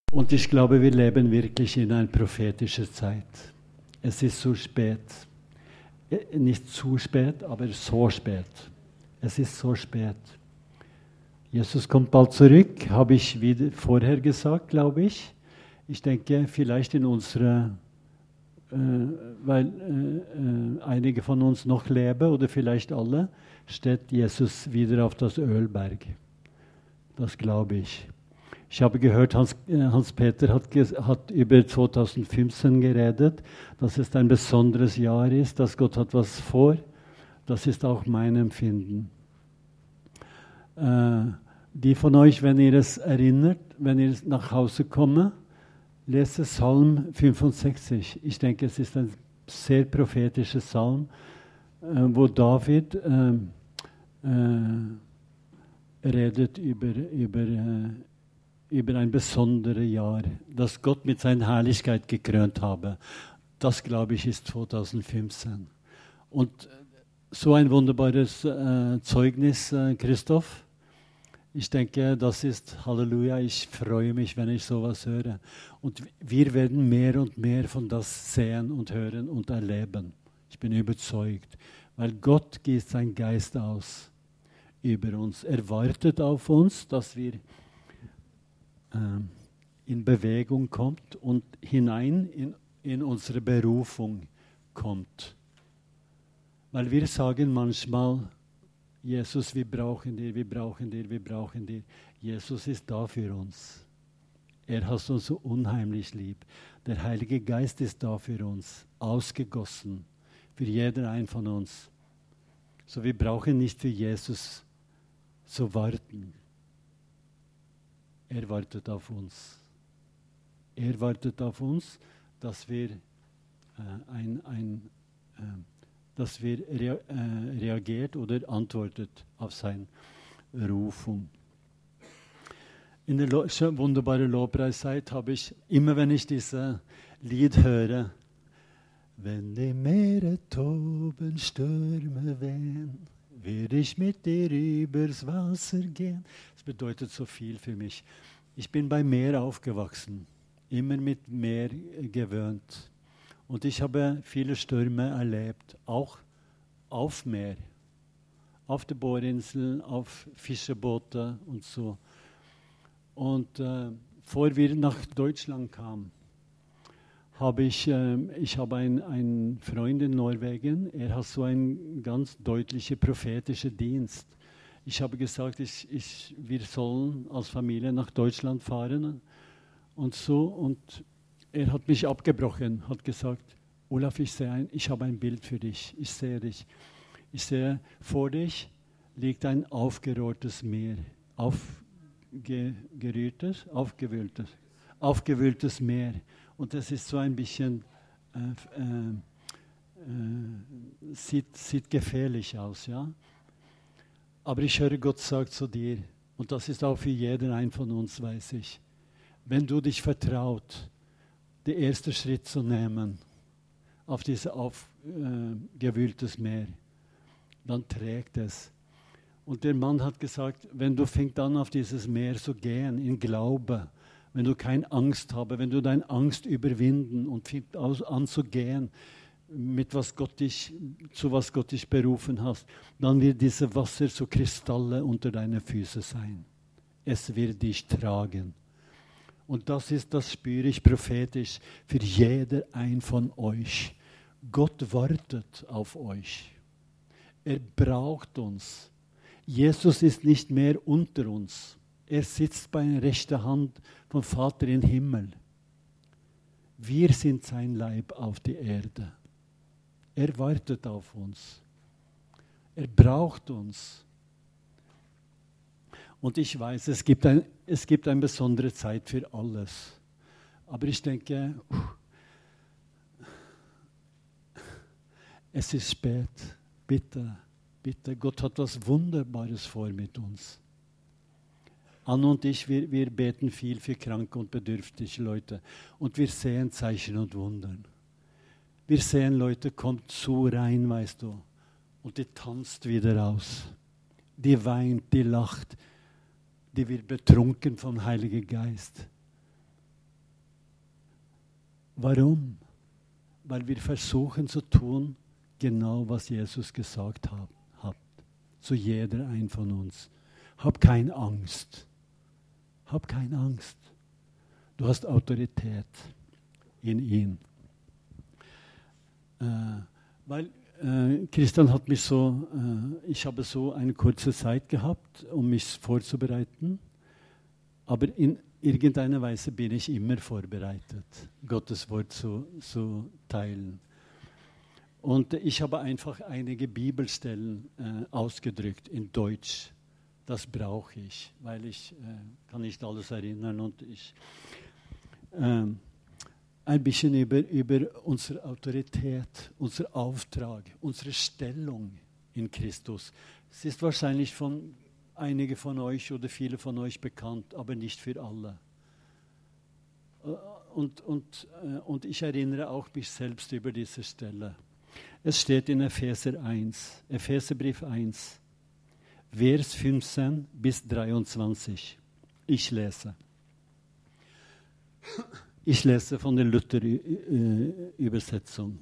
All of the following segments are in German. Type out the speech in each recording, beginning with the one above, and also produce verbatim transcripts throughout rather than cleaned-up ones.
Und ich glaube, wir leben wirklich in einer prophetischen Zeit. Es ist so spät. Nicht zu spät, aber so spät. Es ist so spät. Jesus kommt bald zurück, habe ich wieder vorher gesagt, glaube ich. Ich denke, vielleicht in unserer, äh, weil äh, äh, einige von uns noch leben oder vielleicht alle, steht Jesus wieder auf das Ölberg. Das glaube ich. Ich habe gehört, Hans, äh, Hans-Peter hat, hat über zwanzig fünfzehn geredet, dass es ein besonderes Jahr ist, dass Gott hat was vor. Das ist auch mein Empfinden. Äh, die von euch, wenn ihr es erinnert, wenn ihr nach Hause kommt, lest Psalm fünfundsechzig. Ich denke, es ist ein sehr prophetischer Psalm, äh, wo David äh, äh, redet über, über, äh, über ein besonderes Jahr, das Gott mit seiner Herrlichkeit gekrönt habe. Das, glaube ich, ist zwanzig fünfzehn. Und so ein wunderbares äh, Zeugnis, äh, Christoph. Ich denke, das ist Halleluja. Ich freue mich, wenn ich sowas höre. Und wir werden mehr und mehr von das sehen und hören und erleben. Ich bin überzeugt, weil Gott gießt seinen Geist aus über uns. Er wartet auf uns, dass wir äh, in Bewegung kommt und hinein in, in unsere Berufung kommt. Weil wir sagen manchmal, Jesus, wir brauchen dir, wir brauchen dir, wir brauchen dir. Jesus ist da für uns. Er hat uns so unheimlich lieb. Der Heilige Geist ist da für uns, ausgegossen, für jeder einen von uns. So, wir brauchen nicht für Jesus zu warten. Er wartet auf uns. Er wartet auf uns, dass wir äh, ein, ein äh, dass wir rea- äh, reagiert oder antwortet auf seine Rufung. In der Lo- wunderbaren Lobpreiszeit habe ich, immer wenn ich dieses Lied höre, wenn die Meere toben, Stürme wehen, werde ich mit dir übers Wasser gehen. Das bedeutet so viel für mich. Ich bin beim Meer aufgewachsen, immer mit Meer gewöhnt. Und ich habe viele Stürme erlebt, auch auf Meer, auf der Bohrinsel, auf Fischerboote und so. Und äh, bevor wir nach Deutschland kamen, habe ich, äh, ich habe einen, einen Freund in Norwegen, er hat so einen ganz deutlichen prophetischen Dienst. Ich habe gesagt, ich, ich, wir sollen als Familie nach Deutschland fahren und so. Und er hat mich abgebrochen, hat gesagt, Olaf, ich, sehe ein, ich habe ein Bild für dich, ich sehe dich. Ich sehe, vor dich liegt ein aufgerohrtes Meer, aufgerührtes, aufgewühltes, aufgewühltes Meer. Und das ist so ein bisschen, äh, äh, äh, sieht, sieht gefährlich aus, ja. Aber ich höre, Gott sagt zu dir, und das ist auch für jeden einen von uns, weiß ich, wenn du dich vertraut, den ersten Schritt zu nehmen auf dieses aufgewühltes äh, Meer, dann trägt es. Und der Mann hat gesagt, wenn du fängst an auf dieses Meer zu gehen, in Glaube, wenn du keine Angst habe, wenn du deine Angst überwinden und fängst an zu gehen, mit was Gott dich, zu was Gott dich berufen hast, dann wird dieses Wasser so Kristalle unter deinen Füßen sein. Es wird dich tragen. Und das ist, das spüre ich prophetisch für jeder ein von euch. Gott wartet auf euch. Er braucht uns. Jesus ist nicht mehr unter uns. Er sitzt bei der rechten Hand vom Vater im Himmel. Wir sind sein Leib auf der Erde. Er wartet auf uns. Er braucht uns. Und ich weiß, es gibt, ein, es gibt eine besondere Zeit für alles. Aber ich denke, es ist spät. Bitte, bitte, Gott hat was Wunderbares vor mit uns. Anna und ich, wir, wir beten viel für kranke und bedürftige Leute. Und wir sehen Zeichen und Wundern. Wir sehen Leute, kommt zu rein, weißt du. Und die tanzt wieder aus. Die weint, die lacht. Die wird betrunken vom Heiligen Geist. Warum? Weil wir versuchen zu tun, genau was Jesus gesagt hat. hat. Zu jeder ein von uns. Hab keine Angst. Hab keine Angst. Du hast Autorität in ihm. Äh, weil äh, Christian hat mich so, äh, ich habe so eine kurze Zeit gehabt, um mich vorzubereiten. Aber in irgendeiner Weise bin ich immer vorbereitet, Gottes Wort zu, zu teilen. Und ich habe einfach einige Bibelstellen äh, ausgedrückt in Deutsch. Das brauche ich, weil ich äh, kann nicht alles erinnern und ich äh, ein bisschen über, über unsere Autorität, unser Auftrag, unsere Stellung in Christus. Es ist wahrscheinlich von einige von euch oder viele von euch bekannt, aber nicht für alle. Und, und, und ich erinnere auch mich selbst über diese Stelle. Es steht in Epheser eins, Epheserbrief eins, Vers fünfzehn bis dreiundzwanzig. Ich lese. Ich lese von der Luther-Übersetzung.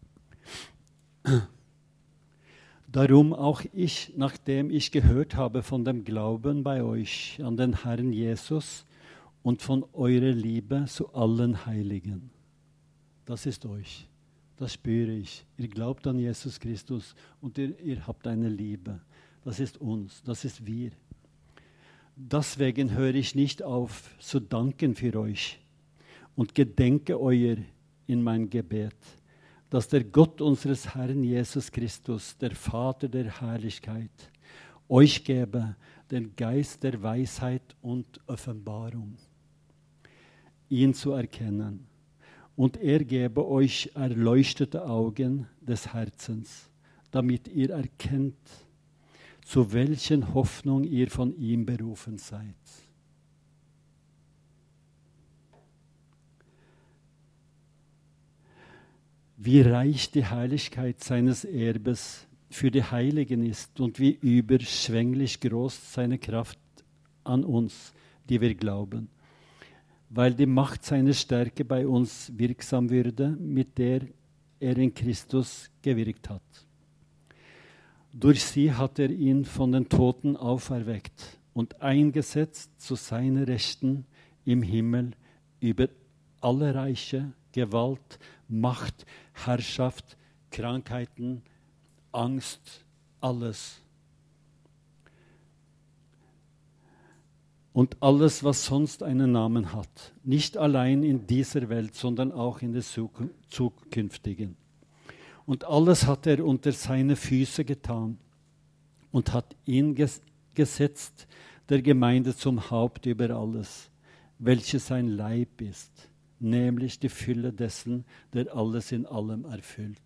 Darum auch ich, nachdem ich gehört habe von dem Glauben bei euch an den Herrn Jesus und von eurer Liebe zu allen Heiligen. Das ist euch, das spüre ich. Ihr glaubt an Jesus Christus und ihr, ihr habt eine Liebe. Das ist uns, das ist wir. Deswegen höre ich nicht auf zu danken für euch und gedenke euer in mein Gebet, dass der Gott unseres Herrn Jesus Christus, der Vater der Herrlichkeit, euch gebe den Geist der Weisheit und Offenbarung, ihn zu erkennen. Und er gebe euch erleuchtete Augen des Herzens, damit ihr erkennt, zu welchen Hoffnung ihr von ihm berufen seid. Wie reich die Heiligkeit seines Erbes für die Heiligen ist und wie überschwänglich groß seine Kraft an uns, die wir glauben, weil die Macht seiner Stärke bei uns wirksam würde, mit der er in Christus gewirkt hat. Durch sie hat er ihn von den Toten auferweckt und eingesetzt zu seiner Rechten im Himmel über alle Reiche, Gewalt, Macht, Herrschaft, Krankheiten, Angst, alles. Und alles, was sonst einen Namen hat. Nicht allein in dieser Welt, sondern auch in der zukünftigen. Und alles hat er unter seine Füße getan und hat ihn ges- gesetzt, der Gemeinde zum Haupt über alles, welches sein Leib ist, nämlich die Fülle dessen, der alles in allem erfüllt.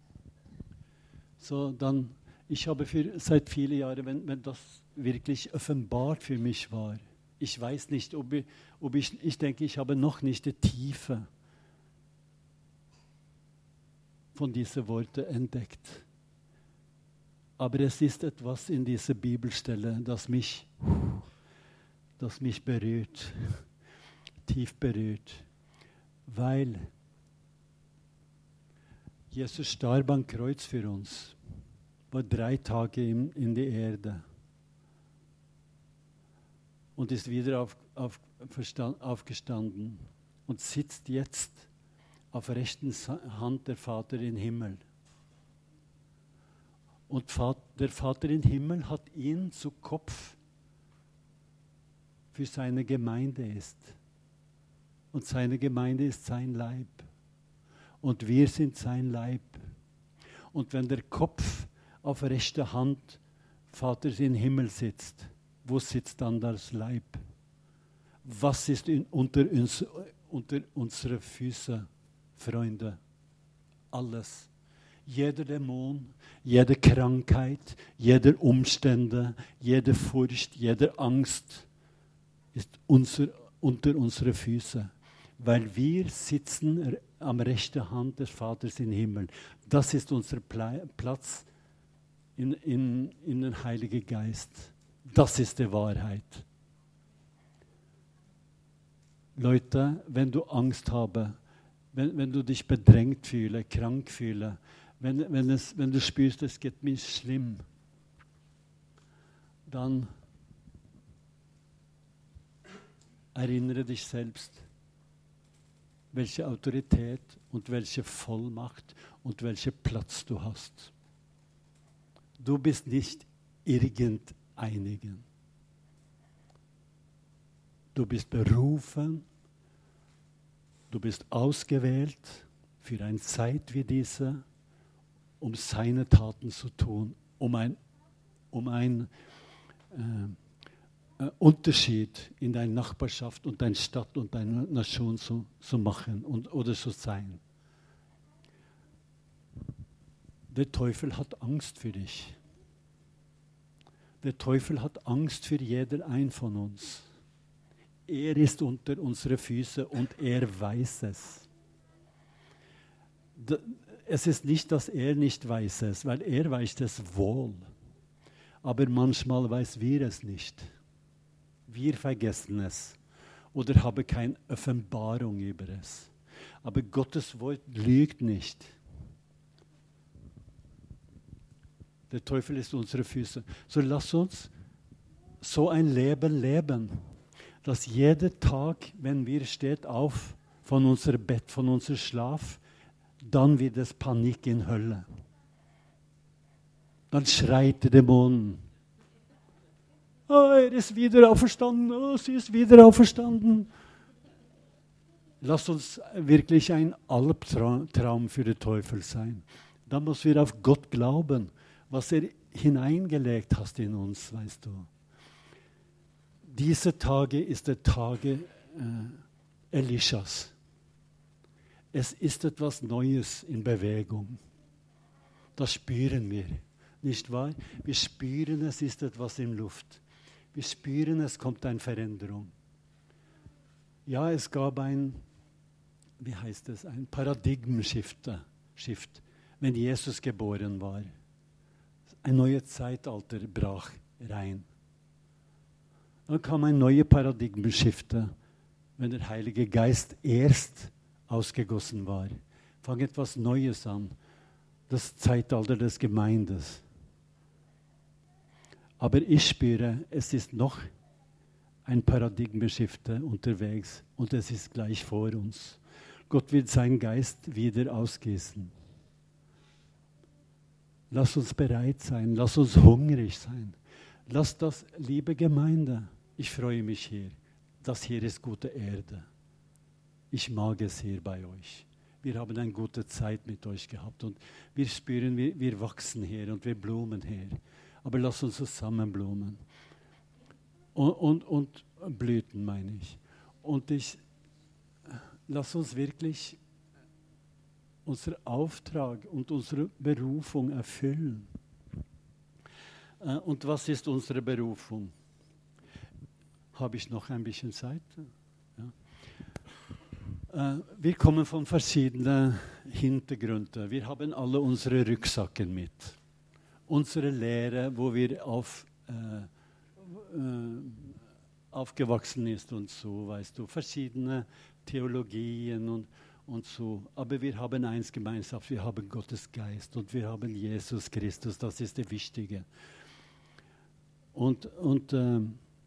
So, dann, ich habe für, seit vielen Jahren, wenn, wenn das wirklich offenbart für mich war, ich weiß nicht, ob ich, ob ich, ich denke, ich habe noch nicht die Tiefe von diesen Worten entdeckt. Aber es ist etwas in dieser Bibelstelle, das mich, das mich berührt, tief berührt, weil Jesus starb am Kreuz für uns, war drei Tage in, in die Erde und ist wieder auf, auf, aufgestanden und sitzt jetzt auf der rechten Hand der Vater im Himmel. Und der Vater im Himmel hat ihn zu Kopf für seine Gemeinde ist. Und seine Gemeinde ist sein Leib. Und wir sind sein Leib. Und wenn der Kopf auf der rechten Hand Vaters im Himmel sitzt, wo sitzt dann das Leib? Was ist in, unter, uns, unter unsere Füße, Freunde? Alles. Jeder Dämon, jede Krankheit, jede Umstände, jede Furcht, jede Angst ist unser, unter unsere Füße. Weil wir sitzen am rechten Hand des Vaters im Himmel. Das ist unser Platz in, in, in den Heiligen Geist. Das ist die Wahrheit. Leute, wenn du Angst habe, wenn, wenn du dich bedrängt fühlst, krank fühlst, wenn, wenn, es, wenn du spürst, es geht mir schlimm, dann erinnere dich selbst, welche Autorität und welche Vollmacht und welchen Platz du hast. Du bist nicht irgendeinigen. Du bist berufen, du bist ausgewählt für eine Zeit wie diese, um seine Taten zu tun, um ein, um ein äh, Unterschied in deiner Nachbarschaft und deiner Stadt und deiner Nation zu, zu machen und, oder zu sein. Der Teufel hat Angst für dich. Der Teufel hat Angst für jeder einen von uns. Er ist unter unsere Füße und er weiß es. Es ist nicht, dass er nicht weiß es, weil er weiß es wohl. Aber manchmal weiß wir es nicht. Wir vergessen es oder haben keine Offenbarung über es. Aber Gottes Wort lügt nicht. Der Teufel ist unsere Füße. So lass uns so ein Leben leben, dass jeder Tag, wenn wir steht auf von unserem Bett, von unserem Schlaf, dann wird es Panik in Hölle. Dann schreit der Dämon. Oh, er ist wieder auferstanden, oh, sie ist wieder auferstanden. Lass uns wirklich ein Albtraum für den Teufel sein. Dann müssen wir auf Gott glauben, was er hineingelegt hat in uns, weißt du. Diese Tage ist der Tage äh, Elischas. Es ist etwas Neues in Bewegung. Das spüren wir, nicht wahr? Wir spüren, es ist etwas in Luft. Wir spüren, es kommt eine Veränderung. Ja, es gab ein, wie heißt es, ein Paradigmenshift, Shift, wenn Jesus geboren war. Ein neues Zeitalter brach rein. Dann kam ein neuer Paradigmenshift, wenn der Heilige Geist erst ausgegossen war. Fang etwas Neues an, das Zeitalter des Gemeindes. Aber ich spüre, es ist noch ein Paradigmenshift unterwegs und es ist gleich vor uns. Gott wird seinen Geist wieder ausgießen. Lass uns bereit sein, lass uns hungrig sein. Lass das, liebe Gemeinde, ich freue mich hier. Das hier ist gute Erde. Ich mag es hier bei euch. Wir haben eine gute Zeit mit euch gehabt und wir spüren, wir, wir wachsen hier und wir blumen hier. Aber lass uns zusammen blumen. Und, und, und blüten, meine ich. Und ich, lass uns wirklich unseren Auftrag und unsere Berufung erfüllen. Und was ist unsere Berufung? Habe ich noch ein bisschen Zeit? Ja. Wir kommen von verschiedenen Hintergründen. Wir haben alle unsere Rucksacken mit. Unsere Lehre, wo wir auf, äh, äh, aufgewachsen ist und so, weißt du, verschiedene Theologien und, und so. Aber wir haben eins gemeinsam, wir haben Gottes Geist und wir haben Jesus Christus, das ist das Wichtige. Und, und, äh,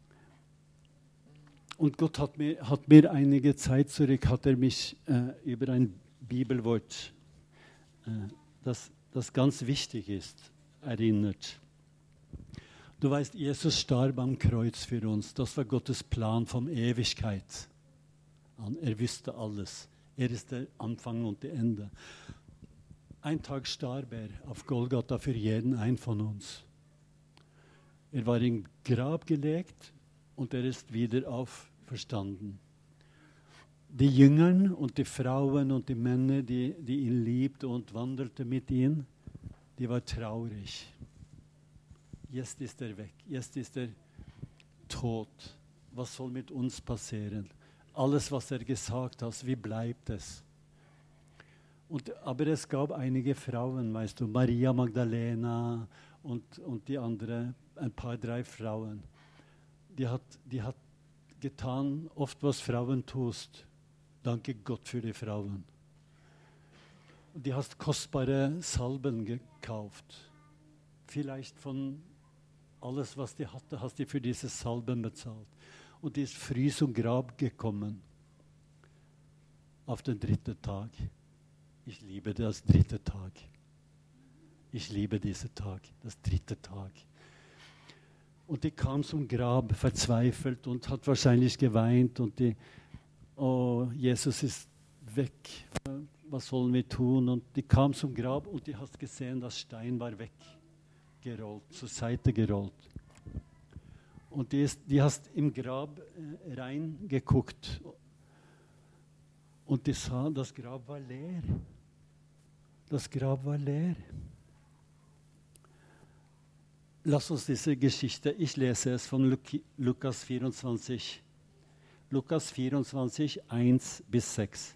und Gott hat mir, hat mir einige Zeit zurück, hat er mich äh, über ein Bibelwort, äh, das, das ganz wichtig ist, erinnert. Du weißt, Jesus starb am Kreuz für uns. Das war Gottes Plan von Ewigkeit an. Er wusste alles. Er ist der Anfang und das Ende. Ein Tag starb er auf Golgatha für jeden einen von uns. Er war im Grab gelegt und er ist wieder auferstanden. Die Jünger und die Frauen und die Männer, die, die ihn liebten und wandelten mit ihm, die war traurig. Jetzt ist er weg, jetzt ist er tot. Was soll mit uns passieren? Alles, was er gesagt hat, wie bleibt es? Und, aber es gab einige Frauen, weißt du, Maria Magdalena und, und die anderen, ein paar, drei Frauen. Die hat, die hat getan, oft was Frauen tust. Danke Gott für die Frauen. Und die hast kostbare Salben gekauft. Vielleicht von alles, was die hatte, hast du für diese Salben bezahlt. Und die ist früh zum Grab gekommen. Auf den dritten Tag. Ich liebe das dritte Tag. Ich liebe diesen Tag, das dritte Tag. Und die kam zum Grab, verzweifelt und hat wahrscheinlich geweint. Und die, oh, Jesus ist weg, was sollen wir tun? Und die kam zum Grab und die hat gesehen, das Stein war weggerollt, zur Seite gerollt. Und die, ist, die hast im Grab äh, reingeguckt und die sah, das Grab war leer. Das Grab war leer. Lass uns diese Geschichte, ich lese es von Lukas vierundzwanzig. Lukas vierundzwanzig, eins bis sechs.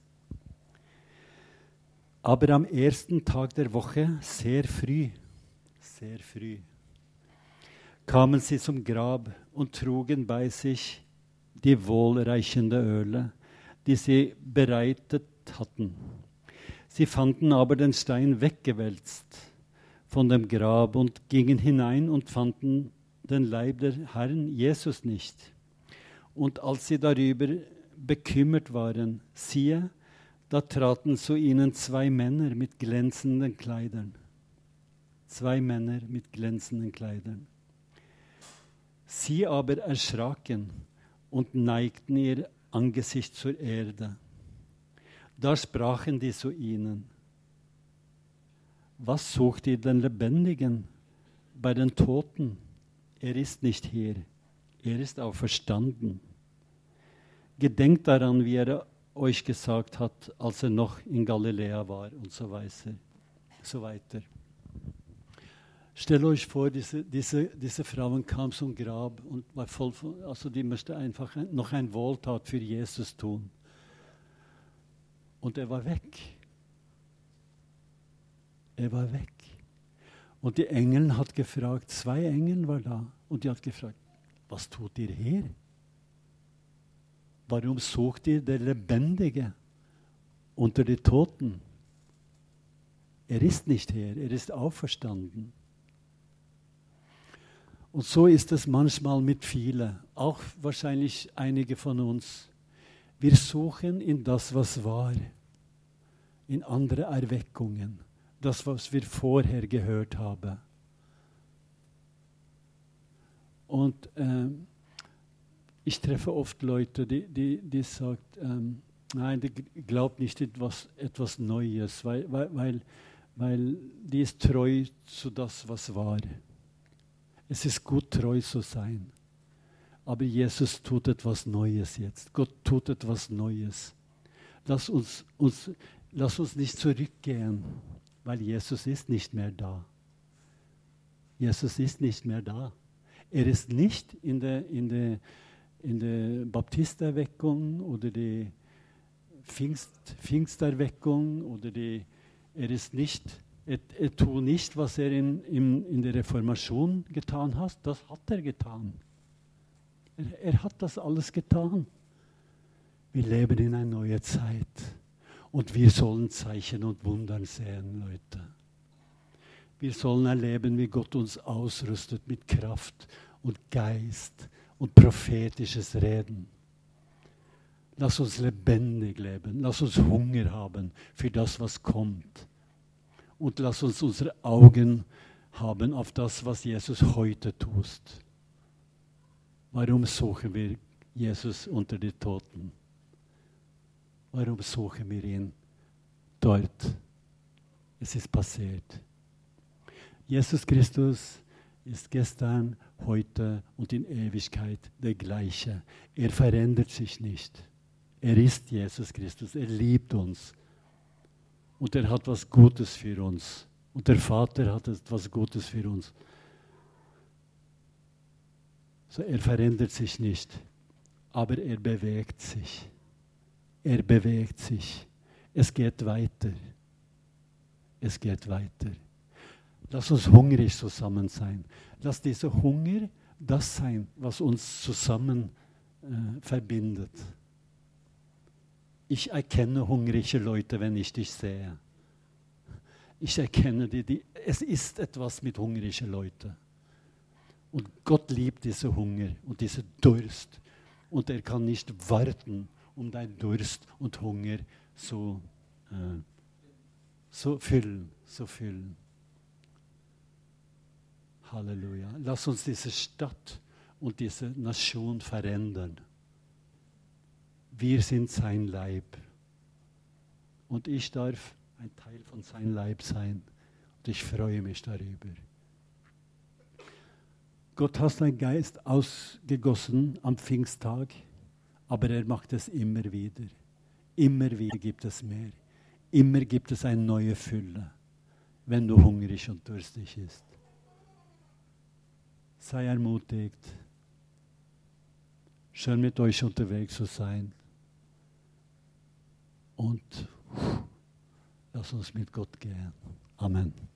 Aber am ersten Tag der Woche, sehr früh, sehr früh, kamen sie zum Grab und trugen bei sich die wohlreichende Öle, die sie bereitet hatten. Sie fanden aber den Stein weggewälzt von dem Grab und gingen hinein und fanden den Leib des Herrn Jesus nicht. Und als sie darüber bekümmert waren, siehe, da traten zu ihnen zwei Männer mit glänzenden Kleidern. Zwei Männer mit glänzenden Kleidern. Sie aber erschraken und neigten ihr Angesicht zur Erde. Da sprachen die zu ihnen: Was sucht ihr den Lebendigen bei den Toten? Er ist nicht hier, er ist auferstanden. Gedenkt daran, wie er euch gesagt hat, als er noch in Galiläa war und so weiter. So weiter. Stellt euch vor, diese, diese, diese Frauen kam zum Grab und war voll von, also die möchte einfach noch ein Wohltat für Jesus tun. Und er war weg. Er war weg. Und die Engel hat gefragt, zwei Engel waren da, und die hat gefragt, was tut ihr hier? Warum sucht ihr den Lebendige unter den Toten? Er ist nicht hier, er ist auferstanden. Und so ist es manchmal mit vielen, auch wahrscheinlich einige von uns. Wir suchen in das, was war, in andere Erweckungen, das, was wir vorher gehört haben. Und ähm, ich treffe oft Leute, die, die, die sagen, ähm, nein, die glaubt nicht etwas, etwas Neues, weil, weil, weil, weil die ist treu zu das, was war. Es ist gut, treu zu sein. Aber Jesus tut etwas Neues jetzt. Gott tut etwas Neues. Lass uns, uns, lass uns nicht zurückgehen, weil Jesus ist nicht mehr da. Jesus ist nicht mehr da. Er ist nicht in der, in der, in der Baptisterweckung oder die Pfingst, Pfingsterweckung oder die, er ist nicht, er, er tut nicht, was er in, in, in der Reformation getan hat. Das hat er getan. Er, er hat das alles getan. Wir leben in einer neuen Zeit und wir sollen Zeichen und Wunder sehen, Leute. Wir sollen erleben, wie Gott uns ausrüstet mit Kraft und Geist und prophetisches Reden. Lass uns lebendig leben. Lass uns Hunger haben für das, was kommt. Und lass uns unsere Augen haben auf das, was Jesus heute tut. Warum suchen wir Jesus unter den Toten? Warum suchen wir ihn dort? Es ist passiert. Jesus Christus ist gestern, heute und in Ewigkeit der gleiche. Er verändert sich nicht. Er ist Jesus Christus. Er liebt uns. Und er hat was Gutes für uns. Und der Vater hat etwas Gutes für uns. So, er verändert sich nicht. Aber er bewegt sich. Er bewegt sich. Es geht weiter. Es geht weiter. Lass uns hungrig zusammen sein. Lass dieser Hunger das sein, was uns zusammen äh, verbindet. Ich erkenne hungrige Leute, wenn ich dich sehe. Ich erkenne die, die, es ist etwas mit hungrige Leuten. Und Gott liebt diese Hunger und diese Durst. Und er kann nicht warten, um deinen Durst und Hunger zu, äh, zu füllen, zu füllen. Halleluja. Lass uns diese Stadt und diese Nation verändern. Wir sind sein Leib. Und ich darf ein Teil von seinem Leib sein. Und ich freue mich darüber. Gott hat seinen Geist ausgegossen am Pfingsttag, aber er macht es immer wieder. Immer wieder gibt es mehr. Immer gibt es eine neue Fülle, wenn du hungrig und durstig bist. Sei ermutigt, schön mit euch unterwegs zu sein. Und lass uns mit Gott gehen. Amen.